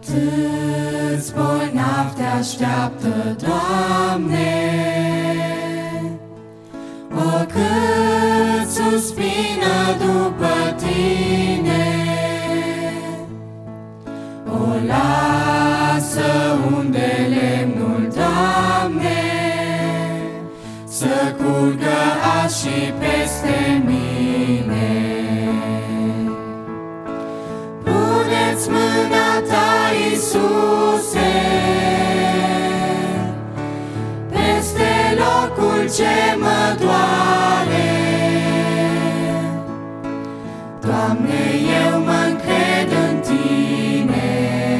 Câți bolnavi te așteaptă, Doamne, o cât suspină după Tine, o lasă unde lemnul, Doamne, să curgă azi și peste mine. Puneți mâna Ta, Iisuse, peste locul ce mă doare. Doamne, eu mă-ncred în Tine,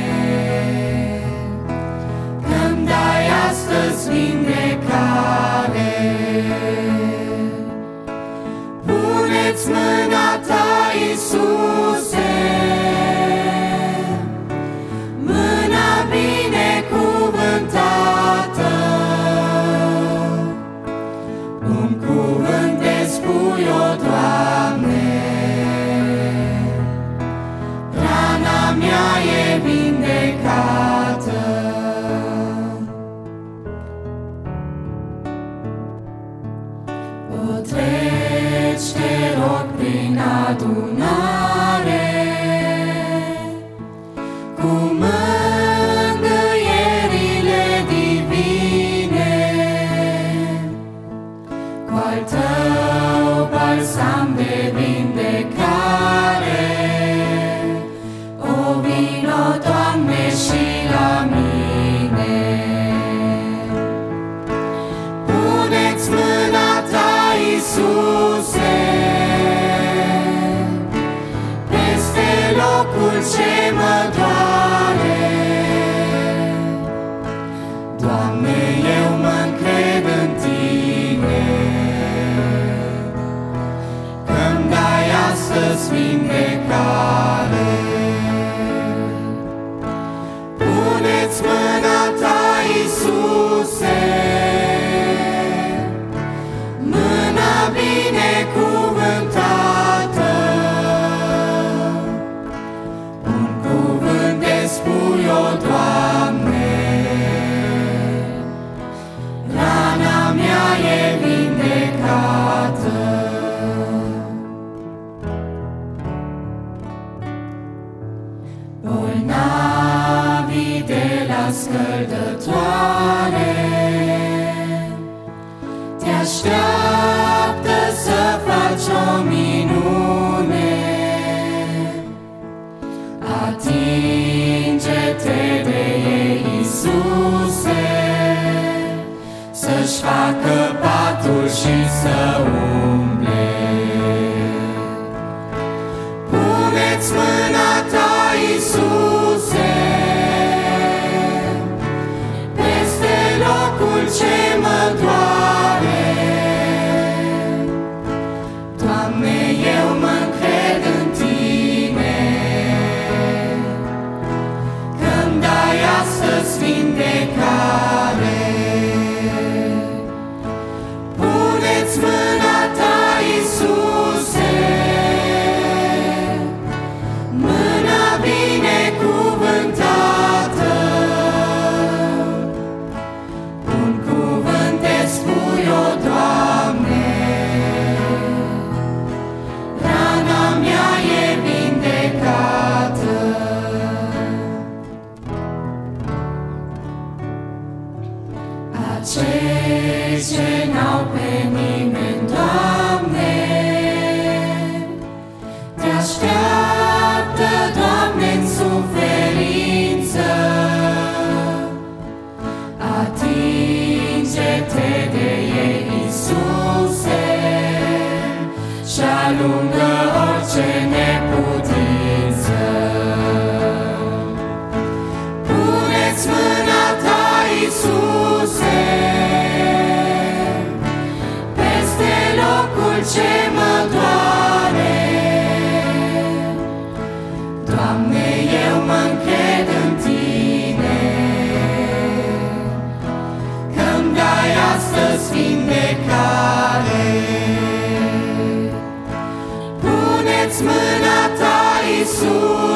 că-mi dai astăzi vindecare. Puneți mâna Ta, Iisuse, binecuvântată. Un cuvânt de spui-o, Doamne, rana mea e vindecată. O treci, te rog, prin adunare, cu al Tău balsam de vindecare. O vino, Doamne, și la mine. Puneți mâna Ta, Iisuse, peste locul ce mă doare. Doamne, eu mă-ncred în Tine, astăzi vindecare. Puneți mâna Ta, Iisuse, mâna binecuvântată. Un cuvânt de spui-o, Doamne, rana mea e vindecată. Bolnavii de la scăldătoare te așteaptă să faci o minune. Atinge-te de ei, Iisuse, să-și facă patul și să umble. Puneți mâna Ta, Iisuse, peste locul ce mă doare. Doamne, eu mă-ncred în Tine, că-mi dai astăzi vindecare. Puneți mâna Ta, Iisuse, mâna binecuvântată. Un cuvânt de spui-o, Doamne, rana mea e vindecată. Acei ce n-au pe nimeni, Doamne, te așteaptă, Doamne-n suferință. Atinge-te de ei, Iisuse, și alungă orice neputință. Puneți mâna Ta, Iisuse, peste locul ce mă doare. Doamne, eu mă-ncred în Tine, că-mi dai astăzi vindecare. Puneți mâna Ta, Iisus,